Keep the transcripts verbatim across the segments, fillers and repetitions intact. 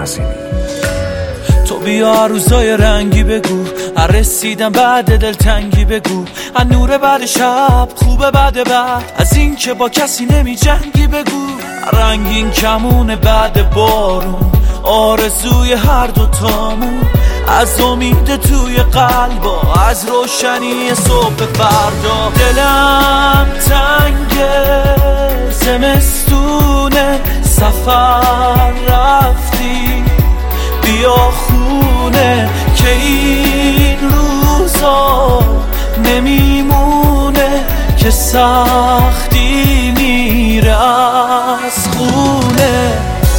عظیمی. تو بیا روزای رنگی بگو، رسیدم بعد دلتنگی بگو، از نور بعد شب خوبه بعد بعد، از این که با کسی نمی جنگی بگو، رنگین کمون بعد بارون، آرزوی هر دو تامون، از امید توی قلبا، از روشنی صبح فردا. دلم تنگه زمستونه، سفر رفتی بیا خونه، که این روزا نمیمونه، که سختی میره از خونه.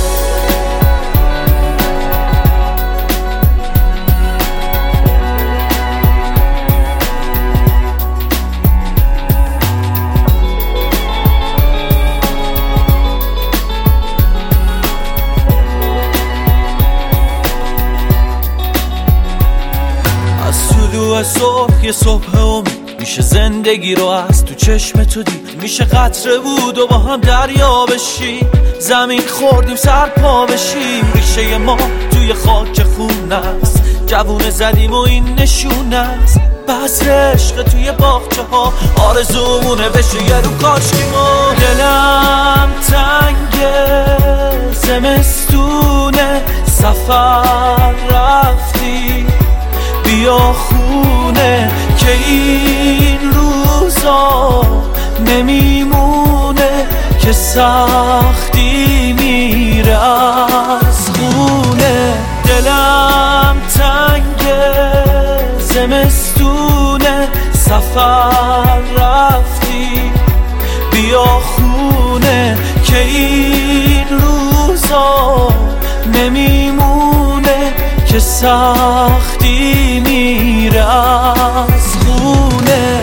صبح یه صبح امید میشه زندگی رو از تو چشم تو دید، میشه قطره بود و با هم دریا بشیم، زمین خوردیم سر پا بشیم، ریشه ما توی خاک خون است، جوونه زدیم و این نشونه است، بذر عشق توی باغچه ها، آرزومونه بشه یه رو کاشکی ما. دلم تنگه زمستونه، سفر رفتی بیا خونه، که این روزا نمیمونه، که سختی میره از خونه. دلم تنگه زمستونه، سفر رفتی بیا خونه، که این روزا نمیمونه، که سختی میره از خونه.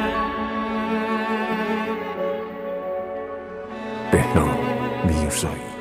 بهنام میرزایی.